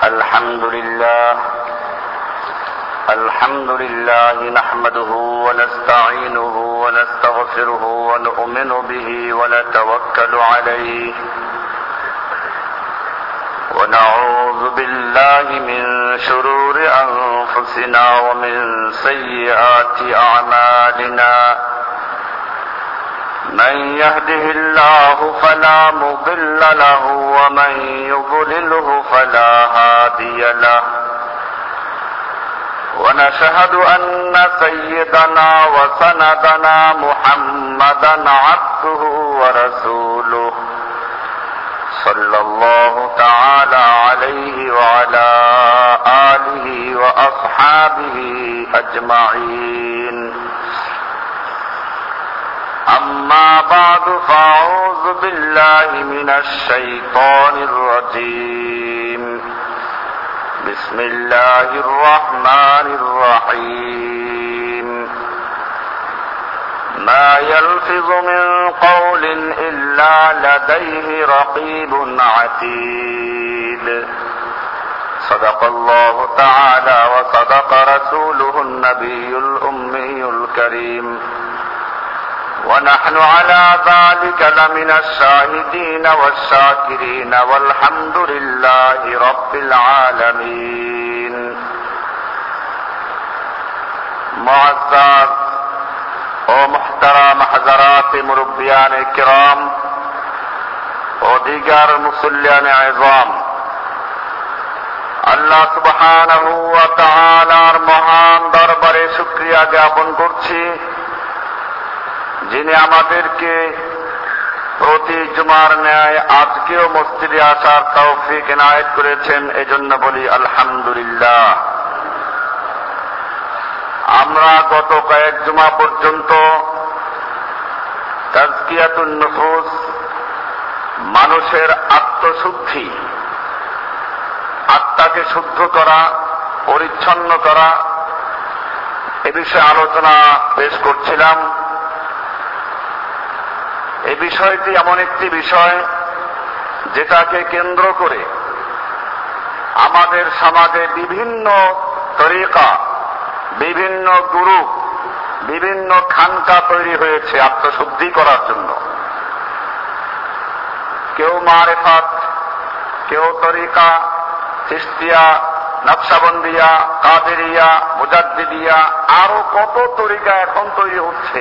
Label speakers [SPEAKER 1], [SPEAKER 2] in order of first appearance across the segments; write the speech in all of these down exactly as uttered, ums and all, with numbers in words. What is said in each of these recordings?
[SPEAKER 1] الحمد لله الحمد لله نحمده ونستعينه ونستغفره ونؤمن به ونتوكل عليه ونعوذ بالله من شرور أنفسنا ومن سيئات أعمالنا من يهده الله فلا مضل له ومن يضلله فلا هادي له ونشهد أن سيدنا وسندنا محمدا عبده ورسوله صلى الله تعالى عليه وعلى آله وأصحابه أجمعين أما بعد فأعوذ بالله من الشيطان الرجيم بسم الله الرحمن الرحيم ما يلفظ من قول إلا لديه رقيب عتيد صدق الله تعالى وصدق رسوله النبي الأمي الكريم ونحن على ذلك لمن الشاهدين والشاكرين والحمد لله رب العالمين معزز ও মুহতারাম হাজারাত মুরব্বিয়ান কিরাম ও দিগার মুসল্লিয়ান আযম, আল্লাহ সুবহানাহু ওয়া তাআলার মহান দরবারে শুকরিয়া জ্ঞাপন করছি, যিনি আমাদেরকে প্রতি জুমার ন্যায় আজকেও মসজিদে আসার তৌফিক এনায়েত করেছেন। এজন্য বলি আলহামদুলিল্লাহ। আমরা গত কয়েক জুমা পর্যন্ত তাজকিয়াতুন নুফুস, মানুষের আত্মশুদ্ধি, আত্মাকে শুদ্ধ করা, পরিচ্ছন্ন করা, এ বিষয়ে আলোচনা পেশ করছিলাম। এই বিষয়টি এমন একটি বিষয় যেটাকে কেন্দ্র করে আমাদের সমাজে বিভিন্ন তরিকা, বিভিন্ন গুরু, বিভিন্ন খানকা তৈরি হয়েছে আত্মশুদ্ধি করার জন্য। কেউ মারেফাত, কেউ তরিকা, চিশতিয়া, নকশবন্দিয়া, কাদেরিয়া, মুজাদ্দিদিয়া, আরো কত তরিকা এখন তৈরি হচ্ছে।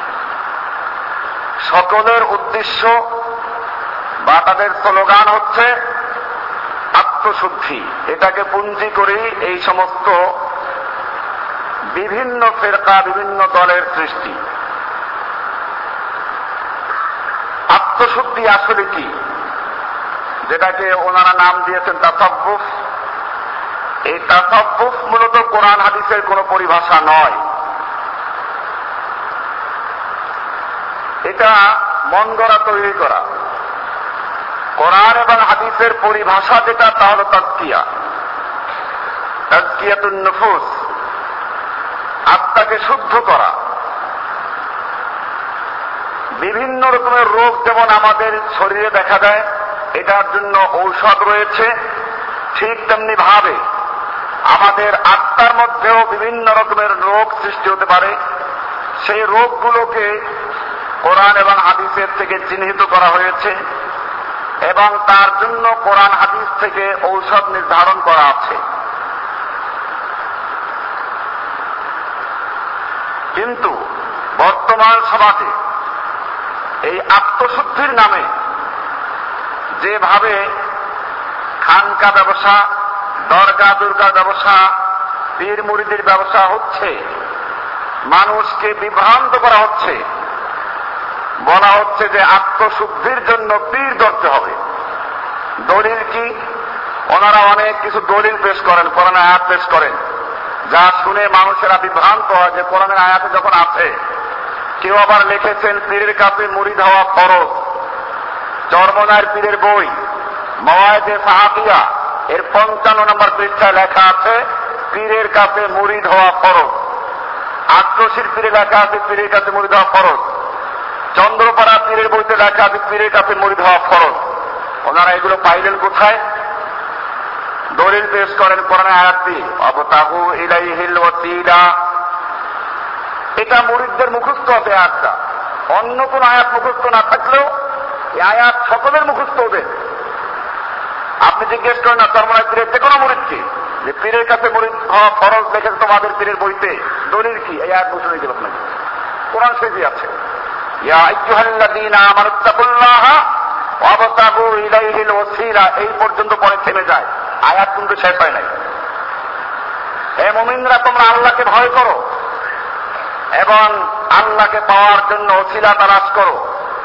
[SPEAKER 1] সকলের উদ্দেশ্য বা তাদের স্লোগান হচ্ছে আত্মশুদ্ধি। এটাকে পুঞ্জি করেই এই সমস্ত বিভিন্ন ফিরকা, বিভিন্ন দলের সৃষ্টি। আত্মশুদ্ধি আসলে কি, যেটাকে ওনারা নাম দিয়েছেন তাসাব্বুফ, এই তাসাব্বুফ মূলত কোরআন হাদিসের কোনো পরিভাষা নয়। এটা মন গড়া তৈরি করা। কোরআন এবং হাদিসের পরিভাষা যেটা, তা হল তাজকিয়া, তাজকিয়াতুন নুফুস, আত্মাকে শুদ্ধ করা। বিভিন্ন রকমের রোগ যেমন আমাদের শরীরে দেখা দেয়, এটার জন্য ঔষধ রয়েছে, ঠিক তেমনি ভাবে আমাদের আত্মার মধ্যেও বিভিন্ন রকমের রোগ সৃষ্টি হতে পারে। সেই রোগগুলোকে কোরআন এবং হাদিসের থেকে চিহ্নিত করা হয়েছে এবং তার জন্য কোরআন হাদিস থেকে ঔষধ নির্ধারণ করা আছে। কিন্তু বর্তমান সমাজে এই আত্মশুদ্ধির নামে যেভাবে খানকা ব্যবসা, দরগা দুর্গার ব্যবসা, পীর মুরিদের ব্যবসা হচ্ছে, মানুষকে বিভ্রান্ত করা হচ্ছে। বলা হচ্ছে যে আত্মশুদ্ধির জন্য পীর ধরতে হবে। দলিল কি? ওনারা অনেক কিছু দলিল পেশ করেন, কোরআনের আয়াত পেশ করেন, যা শুনে মানুষেরা বিভ্রান্ত হয় যে কোরআনের আয়াতে যখন আছে। কেউ আবার লিখেছেন পীরের কাছে মুরিদ হওয়া ফরজ। চরমনার পীরের বই মাওয়ায়েদে সাহাবিয়া এর পঞ্চান্ন নম্বর পৃষ্ঠায় লেখা আছে পীরের কাছে মুরিদ হওয়া ফরজ। আট্রশির পীরে লেখা আছে পীরের কাছে মুরিদ হওয়া ফরজ। চন্দ্রপাড়া পীরের বইতে লেখা আছে পীরের কাছে মুরিদ হওয়া ফরজ। ওনারা এগুলো পাইলেন কোথায়? দলিল পেশ করেন কোরআনের আয়াতটি, অবতাহু ইলাইহিল ওয়াসিলা। এটা মুরিদদের মুখস্থ হবে আয়াতটা, অন্য কোন আয়াত মুখস্থ না থাকলেও এই আয়াত সকলের মুখস্থ হবে। আপনি জিজ্ঞেস করেন না চরমনায় পীরের যে কোনো মুরিদকে যে পীরের কাছে মুরিদ হওয়া ফরজ দেখেছে তোমাদের পীরের বইতে, দলিল কি? এই আয়াত মুখস্থ নিয়ে আপনাকে কোরআন শরীফে আছে, ইয়া আইয়ুহাল্লাযীনা আমানুত্তাকুল্লাহা ওয়াবতাগু ইলাইহিল ওয়াসিলা, এই পর্যন্ত পরে থেমে যায়, আয়াত কিন্তু শেষ হয় নাই। হে মুমিনরা, তোমরা আল্লাহকে ভয় করো এবং আল্লাহকে পাওয়ার জন্য ওসিলা তালাশ করো।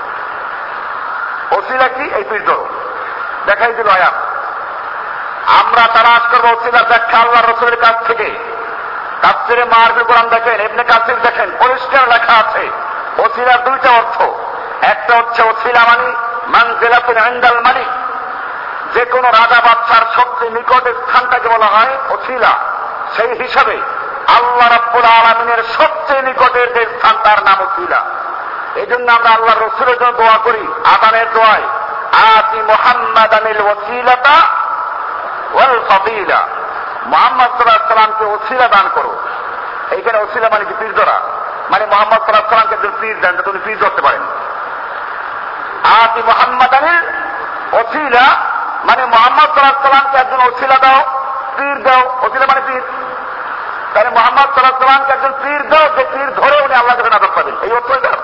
[SPEAKER 1] ওসিলা কি? এই পীর ধরো, দেখাই দিল আয়াত। আমরা তালাশ করবো ওসিলার ব্যাখ্যা আল্লাহ রসুলের কাছ থেকে। তাফসীরে মারফি কোরআন দেখেন, ইবনে কাসির দেখেন, পরিষ্কার লেখা আছে ওসিলার দুইটা অর্থ। একটা হচ্ছে ওসিলা মানে মানজিলাতুন ইনদাল মালিক, যে কোনো রাজা বাদশার সবচেয়ে নিকটের স্থানটাকে বলা হয় ওসিলা। সেই হিসাবে আল্লাহ রাব্বুল আলামিনের সবচেয়ে নিকটের যে স্থান তার নাম ওসিলা। এই জন্য আমরা আল্লাহ রসুলের জন্য দোয়া করি, আযানের দোয়ায়, আতি মুহাম্মাদানিল ওয়াসিলাতা ওয়াল ফাদিলা, মুহাম্মদ সাল্লাল্লাহু আলাইহি সাল্লামকে ওসিলা দান করো। এইখানে ওসিলা মানে কি? পীর ধরা, মানে মুহাম্মদ সাল্লাল্লাহু আলাইহি সাল্লামকে যদি পীর দেন তো উনি পীর ধরতে পারেন। আতি মুহাম্মাদানিল ওসিলা মানে মুহাম্মদ সাল্লাল্লাহু আলাইহি সাল্লামকে একজন ওসিলা দাও, পীর দাও। ওসিলা মানে পীর, তাহলে মুহাম্মদ সাল্লাল্লাহু আলাইহি সাল্লামকে একজন পীর দাও, যে পীর ধরে উনি আল্লাহর কাছে নাজাত পাবেন। এই অর্থ এটা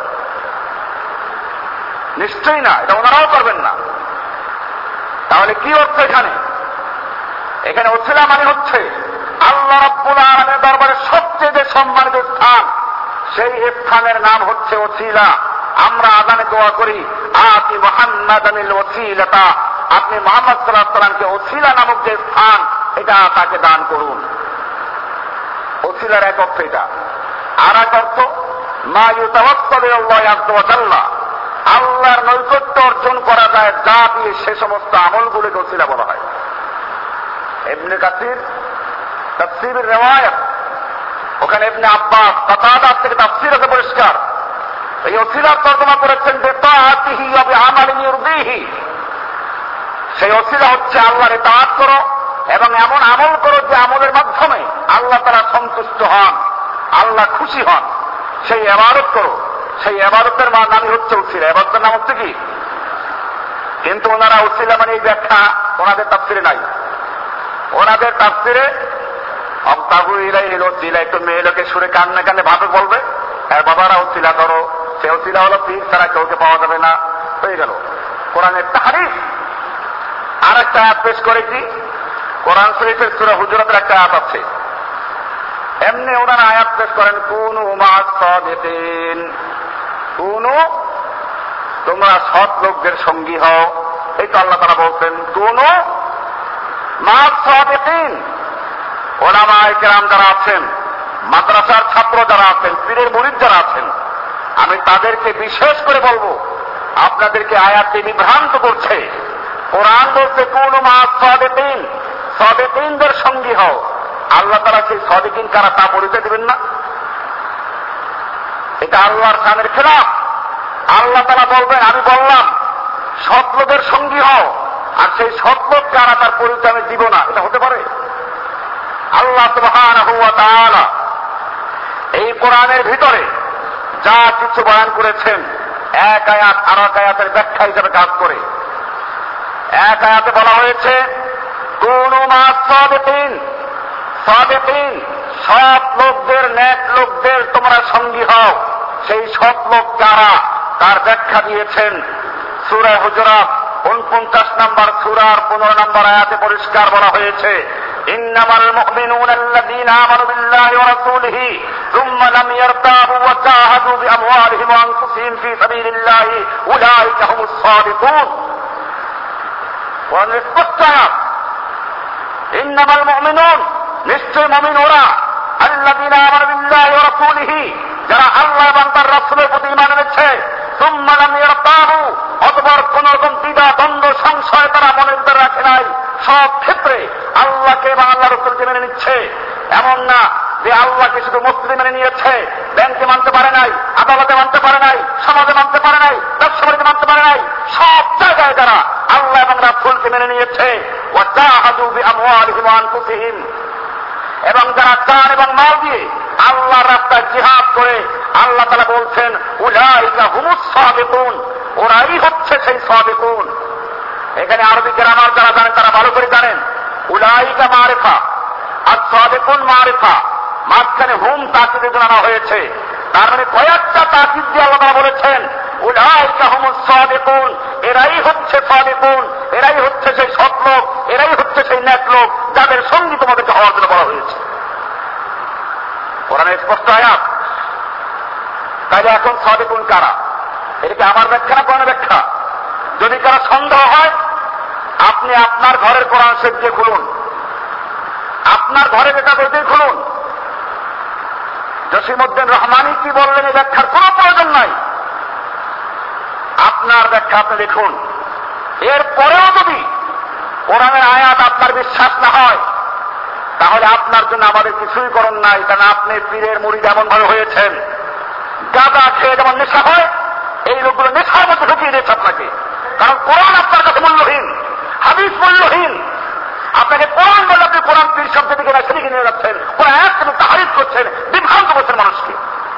[SPEAKER 1] নিশ্চয়ই না, এটা ওনারাও করবেন না। তাহলে কি অর্থ এখানে? এখানে ওসিলা মানে হচ্ছে আল্লাহ রাব্বুল আলামিনের দরবারে সবচেয়ে যে সম্মানিত স্থান, সেই স্থানের নাম হচ্ছে ওসিলা। আমরা আযানে দোয়া করি, আতি মুহাম্মাদানিল ওসিলাতা, আপনি মুহাম্মদ সাল্লাল্লাহু আলাইহি সাল্লামকে ওসিলা নামক যে স্থান, এটা তাকে দান করুন। ওসিলার এক অর্থ এটা। আর এক অর্থ মা ইউতাওয়াসসালু ইলাল্লাহি আযজা ওয়া জাল্লা, আল্লাহর নৈকট্য অর্জন করা যায় যা দিয়ে সে সমস্ত আমলগুলোকে ওসিলা বলা হয়। ইবনে কাসির তাফসীরের রিওয়ায়াত, ওখানে ইবনে আব্বাস কাতাদা থেকে তাফসীর আছে পরিষ্কার। এই ওসিলার তর্জমা করেছেন বিতাআতিহি ওয়া বিআমালিন ইউরদিহি, সেই ওসিলা হচ্ছে আল্লাহর ইতাআত করো এবং এমন আমল করো যে আমলের মাধ্যমে আল্লাহ তাআলা সন্তুষ্ট হন, আল্লাহ খুশি হন, সেই ইবাদত করো। সেই ইবাদতের নামই হচ্ছে ওসিলা। ইবাদতের নাম হচ্ছে কি? কিন্তু ওনারা ওসিলা মানে এই ব্যাখ্যা ওনাদের তাফসীরে নাই। ওনাদের তাফসীরে অবতাগু ইলাইহিল ওসিলা, একটু মেয়ে লোকে সুরে কান্নে কান্নে ভাবে বলবে, হ্যাঁ বাবারা ওসিলা করো, সে ওসিলা হলো পীর ছাড়া কাউকে পাওয়া যাবে না, হয়ে গেল কোরআনের তাহরিফ। আর একটা আয়াত পেশ করেছি, কোরআন শরীফের সূরা হুজুরাতের একটা আয়াত আছে, এমনি ওনারা আয়াত পেশ করেন, কুনু মা'আস সাদিকিন, কুনু, তোমরা সৎ লোকদের সঙ্গী হও। এই তো আল্লাহ তাআলা বলছেন কুনু মা'আস সাদিকিন। উলামায়ে কেরাম যারা আছেন, মাদ্রাসার ছাত্র যারা আছেন, পীরের মুরিদ যারা আছেন, আমি তাদেরকে বিশেষ করে বলবো, আপনাদেরকে আয়াতটি বিভ্রান্ত করছে। কোরআন বলছে কুনু মা'আস সাদিকিন, সাদিকিনদের সঙ্গী হও। আল্লাহ তাআলা সেই সাদিকিন কারা তা পরিচয় দিবেন না? এটা আল্লাহর শানের খেলাফ। আল্লাহ তাআলা বলবেন আমি বললাম সৎ লোকের সঙ্গী হও, আর সেই সৎ লোক কারা তার পরিচয় আমি দিব না, এটা হতে পারে? আল্লাহ সুবহানাহু ওয়া তাআলা এই কোরআনের ভিতরে যা কিছু বয়ান করেছেন, এক আয়াত আর এক আয়াতের ব্যাখ্যা হিসেবে কাজ করে। এক আয়াতে বলা হয়েছে কুনু মা'আস সাদিকিন, সাদিকিন সৎ লোকদের, নেক লোকদের তোমরা সঙ্গী হও। সেই সৎ লোক কারা তার ব্যাখ্যা দিয়েছেন সূরা হুজুরাত উনপঞ্চাশ নম্বর সূরার পনেরো নম্বর আয়াতে পরিষ্কার বলা হয়েছে, ইন্নামাল মুমিনুনা আল্লাযীনা আমানু বিল্লাহি ওয়া রাসূলিহি সুম্মা লাম ইয়ারতাবু ওয়া জাহাদু বিআমওয়ালিহিম ওয়া আনফুসিহিম ফী সাবিলিল্লাহি উলাইকা হুমুস সাদিকুন। কোরআনের স্পষ্ট আয়াত, ইন্নামাল মুমিনুন, নিশ্চয় মুমিন ওরা, আল্লাযীনা আমানু বিল্লাহি ওয়া রাসূলিহি, যারা আল্লাহ এবং তার রাসূলের প্রতি ঈমান এনেছে, সুম্মা লাম ইয়ারতাবু, অতঃপর কোন রকম দ্বিধা দ্বন্দ্ব সংশয় তারা মনের ভিতরে রাখে নাই, সব ক্ষেত্রে আল্লাহকে এবং আল্লাহ রাসূলকে মেনে নিচ্ছে। এমন না যে আল্লাহকে শুধু মসজিদে মেনে নিয়েছে, ব্যাংকে মানতে পারে নাই, আদালতে মানতে পারে নাই, সমাজে মানতে পারে নাই, ব্যবসা বাণিজ্যে মানতে পারে নাই, সব জায়গায় যারা আল্লাহ এবং রাসূলকে মেনে নিয়েছে, ওয়াজাহাদু বিআমওয়ালিহিম ওয়া আনফুসিহিম, এবং যারা জান এবং মাল দিয়ে আল্লাহর রাস্তায় জিহাদ করে, আল্লাহ তাআলা বলছেন উলাইকা হুমুস সাদিকুন, ওরাই হচ্ছে সেই সাদিকুন। এখানে আরবি গ্রামার যারা জানেন তারা ভালো করে জানেন, উলাইকা মারিফা আর সাদিকুন মারিফা, মাঝখানে হুম তাকিদে জানানো হয়েছে। তার মানে কয়েকটা তাকিদ দিয়ে আল্লাহ তাআলা বলেছেন উলাইকা হুমুস সাদিকুন, এরাই হচ্ছে সাদিকুন, এরাই হচ্ছে সেই সৎ লোক, এরাই হচ্ছে সেই নেক লোক যাদের সঙ্গী তোমাদেরকে হওয়ার জন্য বলা হয়েছে। কোরআনের স্পষ্ট আয়াত। তাহলে এখন সাদিকুন কারা? এটা কি আমার ব্যাখ্যা না কোরআনের ব্যাখ্যা? যদি কারো সন্দেহ হয়, আপনি আপনার ঘরের কোরআন শরীফ দিয়ে খুলুন, আপনার ঘরে যেটা বইতেই খুলুন। জসিমউদ্দিন রহমানী কি বললেন এই ব্যাখ্যার কোন প্রয়োজন নাই, আপনার ব্যাখ্যা আপনি লিখুন। এরপরেও যদি কোরআনের আয়াত আপনার বিশ্বাস না হয়, তাহলে আপনার জন্য আমাদের কিছুই করণ নাই। কারণ আপনি পীরের মুরিদ এমন ভাবে হয়েছেন, গাঁজা খেয়ে যেমন নেশা হয়, এই লোকগুলো নেশার মধ্যে ঢুকিয়ে দিয়েছে আপনাকে। কারণ কোরআন আপনার কাছে মূল্যহীন, হাদিস মূল্যহীন। আপনাকে কোরআন বলে আপনি কোরআন পীর শব্দের দিকে না সেদিকে নিয়ে যাচ্ছেন, কোরআন আয়াত কিন্তু তাহারিফ করছেন, বিভ্রান্ত করছেন মানুষকে।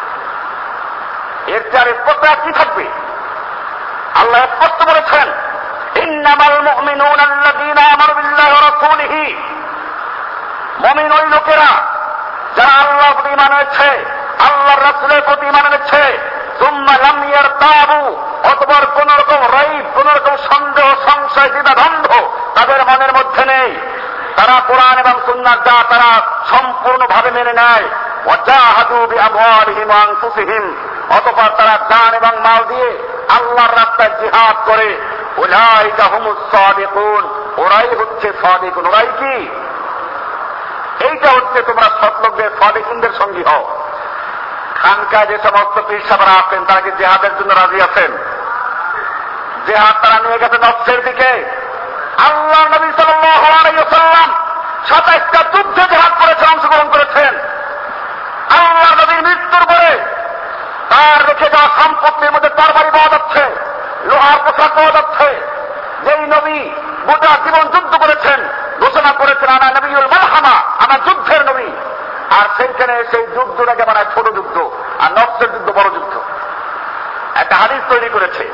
[SPEAKER 1] এর চেয়ে স্পষ্ট কি থাকবে? আল্লাহ স্পষ্ট বলেছেন ইন্নামাল মুমিনুনা আল্লাযীনা আমানু বিল্লাহি ওয়া রাসূলিহি, মুমিন ওই লোকেরা যারা আল্লাহর প্রতি ঈমান এনেছে, আল্লাহর রাসূলের প্রতি ঈমান এনেছে, সুম্মা লাম ইয়ারতাবু, অতঃপর কোন রকম রাইব, কোন রকম সন্দেহ, সংশয়, দ্বিধাদ্বন্দ্ব তাদের মনের মধ্যে নেই, তারা কোরআন এবং সুন্নাহ যা তারা সম্পূর্ণভাবে মেনে নেয়। ওয়াজাহাদু বিআমওয়ালিহিম ওয়া আনফুসিহিম, অতঃপর তারা জান এবং মাল দিয়ে আল্লাহর রাস্তায় জিহাদ করে। উলাইকা হুমুস সাদিকুন, ওরাই হচ্ছে সাদিকুন। ওরাই কি? এইটা হচ্ছে তোমরা সৎলোকদের সাদিকুনদের সঙ্গী হও। খানকায় যে সমস্ত পীর সাহেবরা আছেন তারা কি জিহাদের জন্য রাজি আছেন? জিহাদ তারা নিয়ে গেছে নফসের দিকে। আল্লাহ নবী সাল্লাল্লাহু আলাইহি ওয়াসাল্লাম সাতাইশটা যুদ্ধে জিহাদ করেছেন, অংশগ্রহণ করেছেন। আল্লাহ নবীর মৃত্যুর পরে তার রেখে যাওয়া সম্পত্তির মধ্যে তরবারি পাওয়া যাচ্ছে, লোহার পোশাক পাওয়া যাচ্ছে। যেই নবী গোটা জীবন যুদ্ধ করেছেন, ঘোষণা করেছেন আনা নবিয়ুল মালহামা, আমার যুদ্ধের নবী। আর সেইখানে সেই যুদ্ধটাকে বানায় ছোট যুদ্ধ, আর নফসের যুদ্ধ বড় যুদ্ধ। একটা হাদিস তৈরি করেছে,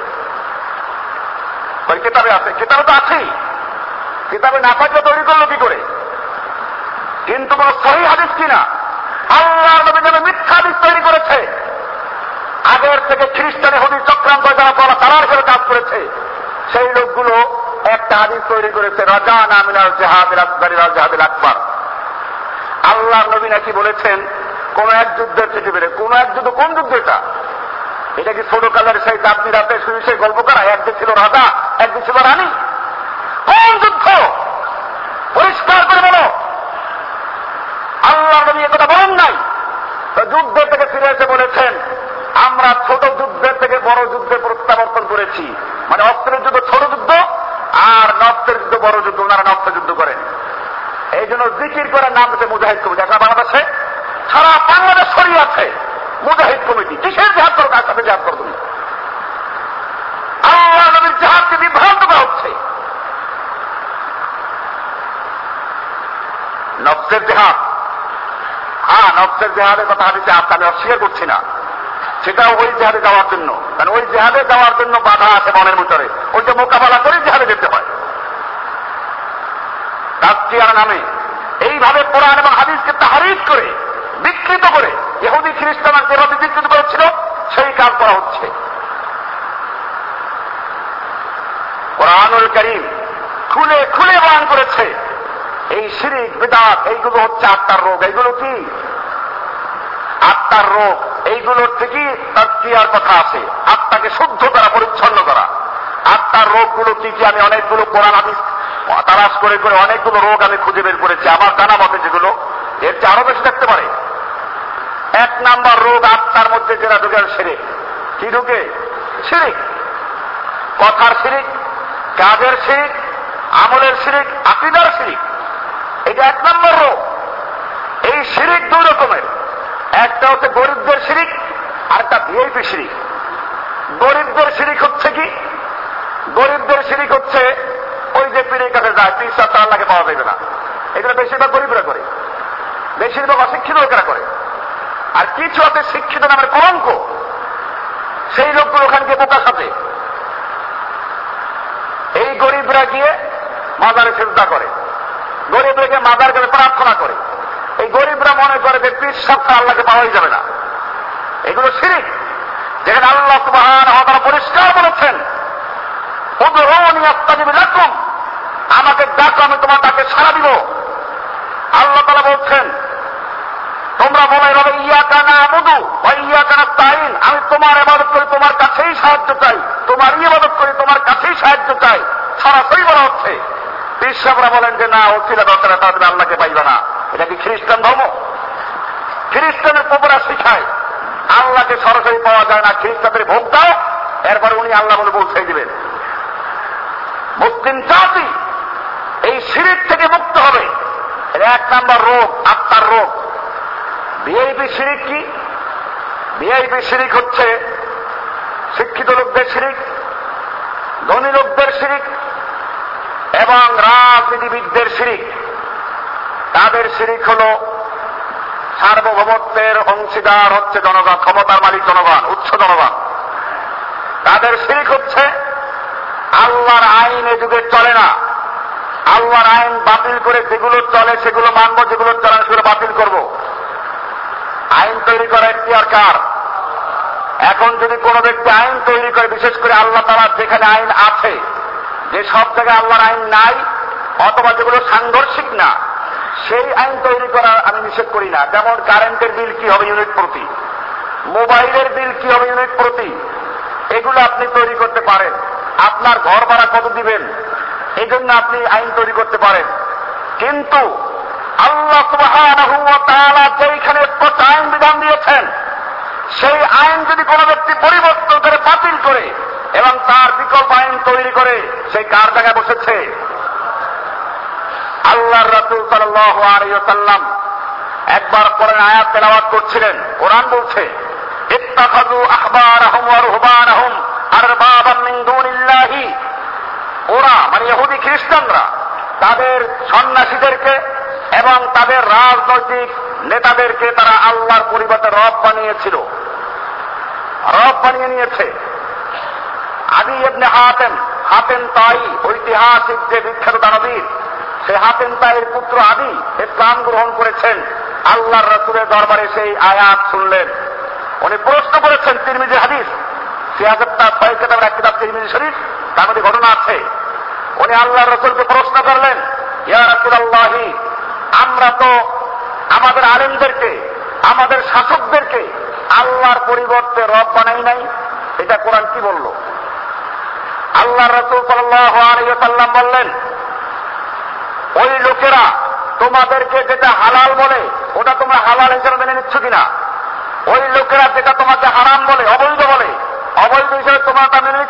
[SPEAKER 1] ওই কিতাবে আছে, কিতাবে তো আছেই, কিতাবে না থাকলে তৈরি করলো কি করে? কিন্তু কোন সহিহ হাদিস কিনা, আল্লাহর নবী যেন মিথ্যা হাদিস তৈরি করেছে। আগের থেকে খ্রিস্টান ইহুদি চক্রান্ত যারা বলা তারার করে কাজ করেছে, সেই লোকগুলো একটা হাদিস তৈরি করেছে, রাজানা মিনাল জিহাদিল আকবার ইলাল জিহাদিল আকবার। আল্লাহর নবী নাকি বলেছেন কোন এক যুদ্ধের চিঠি বেড়ে, কোন এক যুদ্ধ, কোন যুদ্ধ এটা? এটা কি ছোট কালের সেই চাঁদনি রাতে শুয়ে সেই গল্প করা? একদিন ছিল রাজা, একদিন ছিল রানী। কোন যুদ্ধ? পরিষ্কার করে বলো। আল্লাহর নবী একথা বলেন নাই। তো যুদ্ধ থেকে ফিরে এসে বলেছেন আমরা ছোট যুদ্ধের থেকে বড় যুদ্ধে প্রত্যাবর্তন করেছি। মানে অস্ত্রের যুদ্ধ ছোট যুদ্ধ, আর নফসের যুদ্ধ বড় যুদ্ধ। ওনারা নফসের যুদ্ধ করেন। এই জন্য জিকির করার নাম হচ্ছে মুজাহিদ কমিটি। এখন বাংলাদেশে সারা বাংলাদেশ ছড়িয়ে আছে মুজাহিদ কমিটি। কিসের জিহাদ করো? কার সাথে জিহাদ করো তুমি? আল্লাহ নবীর জিহাদকে বিভ্রান্ত করা হচ্ছে। নফসের জিহাদ, হ্যাঁ নফসের জিহাদের কথা হাদিসে আছে, আমি অস্বীকার করছি না। সেটা ওই জিহাদে যাওয়ার জন্য, কারণ ওই জিহাদে যাওয়ার জন্য বাধা আছে মনের ভিতরে, ওইটা মোকাবেলা করে জিহাদে যেতে হয়। তাসকিয়ার নামে এইভাবে কোরআন এবং হাদিসকে তাহরিফ করে, বিকৃত করে, ইহুদি খ্রিস্টানরা যেভাবে বিকৃত করেছিল সেই কাজ করা হচ্ছে। কোরআনুল কারীম খুলে খুলে বয়ান করেছে এই শিরক বিদআত এইগুলো হচ্ছে আত্মার রোগ। এইগুলো কি? আত্মার রোগ। এইগুলোর থেকে তাসকিয়ার কথা আছে, আত্মাকে শুদ্ধ করা, পরিচ্ছন্ন করা। আত্মার রোগগুলো কি কি? আমি অনেকগুলো কোরআন হাদিস তালাশ করে করে অনেকগুলো রোগ আমি খুঁজে বের করেছি আমার জানা মতে, যেগুলো এর চেয়ে আরো বেশি থাকতে পারে। এক নাম্বার রোগ আত্মার মধ্যে যেটা ঢুকে, শিরক। কি ঢুকে? শিরক। কথার শিরক, কাজের শিরক, আমলের শিরক, আকীদার শিরক। এটা এক নম্বর রোগ। এই শিরক দুই রকমের। রকমের। একটা হচ্ছে গরিবদের শিরিক, আর একটা ভিআইপি শিরিক। গরিবদের শিরিক হচ্ছে কি? গরিবদের শিরিক হচ্ছে ওই যে পীরের কাছে যায়, পীর সাহেব তার আল্লাহকে পাওয়া যাবে না, এগুলো বেশিরভাগ গরিবরা করে, বেশিরভাগ অশিক্ষিত লোকেরা করে। আর কিছু আছে শিক্ষিত নামের কলঙ্ক, সেই লোকগুলো ওখানে গিয়ে বোকা সাথে এই গরিবরা গিয়ে মাজারে সিজদা করে, গরিবরা গিয়ে মাজার কাছে প্রার্থনা করে। এই গরিবরা মনে করে যে পীর সাহেব আল্লাহকে পাওয়াই যাবে না। এগুলো শিরিক, যেখানে আল্লাহ সুবহানাহু ওয়া তাআলা পরিষ্কার বলেছেন, উদউনি আস্তাজিব লাকুম, আমাকে ডাকো আমি তোমার ডাকে সাড়া দিব। আল্লাহ তাআলা বলছেন, তোমরা বলো এভাবে ইয়াকা না'বুদু ওয়া ইয়াকা নাস্তাঈন, আমি তোমার ইবাদত করি, তোমার কাছেই সাহায্য চাই, তোমার ইবাদত করি, তোমার কাছেই সাহায্য চাই। সরাসরি বলা হচ্ছে। পীর সাহেবরা বলেন যে না, ওসিলা দরকার, তাহলে আল্লাহকে পাইবে না। এটা কি খ্রিস্টান ধর্ম? খ্রিস্টানের প্রভুরা শিখায় আল্লাহকে সরাসরি পাওয়া যায় না, খ্রিস্টানদের ভোগ দাও, এরপরে উনি আল্লাহ বলে পৌঁছে দিবেন। মুসলিম জাতি এই শিরিক থেকে মুক্ত হবে। এর এক নাম্বার রোগ, আত্মার রোগ। ভিআইপি শিরিক কি? ভিআইপি শিরিক হচ্ছে শিক্ষিত লোকদের শিরিক, ধনী লোকদের শিরিক এবং রাজনীতিবিদদের শিরিক। তাদের শিরিক হল সার্বভৌমত্বের অংশীদার হচ্ছে জনগণ, ক্ষমতার মালিক জনগণ, উচ্চ জনগণ। তাদের শিরিক হচ্ছে আল্লাহর আইন এ যুগে চলে না, আল্লাহর আইন বাতিল করে যেগুলো চলে সেগুলো মানব, যেগুলো চলে না সেগুলো বাতিল করব। আইন তৈরি করা এখতিয়ার কার? এখন যদি কোন ব্যক্তি আইন তৈরি করে, বিশেষ করে আল্লাহ তাআলার যেখানে আইন আছে, যে সব জায়গায় আল্লাহর আইন নাই অথবা যেগুলো সাংঘর্ষিক না, সেই আইন তৈরি করা আমি নিষেধ করি না। যেমন কারেন্টের বিল কি হবে ইউনিট প্রতি, মোবাইলের বিল কি হবে ইউনিট প্রতি, এগুলো আপনি তৈরি করতে পারেন। আপনার ঘর ভাড়া কত দিবেন, এই জন্য আপনি আইন তৈরি করতে পারেন। কিন্তু আল্লাহ সুবহানাহু ওয়া তাআলা যেখানে স্পষ্ট আইন বিধান দিয়েছেন, সেই আইন যদি কোনো ব্যক্তি পরিবর্তন করে, বাতিল করে এবং তার বিকল্প আইন তৈরি করে, সেই কার জায়গায় বসেছে? আল্লাহর রাসূল সাল্লাল্লাহু আলাইহি ওয়াসাল্লাম একবার কোরআন আয়াত তেলাওয়াত করছিলেন। কোরআন বলছে, ইত্তাখাযু আহবারাহুম ওয়া রুহবানাহুম আরবাবাম মিন দুনিল্লাহি। ওরা মানে ইহুদি খ্রিস্টানরা তাদের সন্ন্যাসীদেরকে এবং তাদের রাজনৈতিক নেতাদেরকে তারা আল্লাহর পরিবর্তে রব বানিয়েছিল, রব বানিয়ে নিয়েছে। আদি ইবনে হাতেম, হাতেম তাই ঐতিহাসিক যে বিখ্যাত দানবীর, সে হাতেম তাইয়ের পুত্র আদি ইসলাম গ্রহণ করেছেন। আল্লাহর রাসূলের দরবারে সেই আয়াত শুনলেন, উনি প্রশ্ন করেছেন। তিরমিজি হাদিস, সিয়াসতটা ছয় কিতাবের এক কিতাব তিরমিজি শরীফ, তার মধ্যে ঘটনা আছে। উনি আল্লাহর রাসূলকে প্রশ্ন করলেন, ইয়া রাসূলুল্লাহ, আমরা তো আমাদের আলেমদেরকে, আমাদের শাসকদেরকে আল্লাহর পরিবর্তে রব বানাই নাই, এটা কোরআন কি বলল? আল্লাহর রাসূল সাল্লাল্লাহু আলাইহি ওয়াসাল্লাম বললেন, ওই লোকেরা তোমাদেরকে যেটা হালাল বলে ওটা তোমরা হালাল হিসেবে মেনে নিচ্ছ কিনা? ওই লোকেরা যেটা তোমাকে হারাম বলে, অবৈধ বলে, অবৈধ হিসেবে তোমরা তা মেনে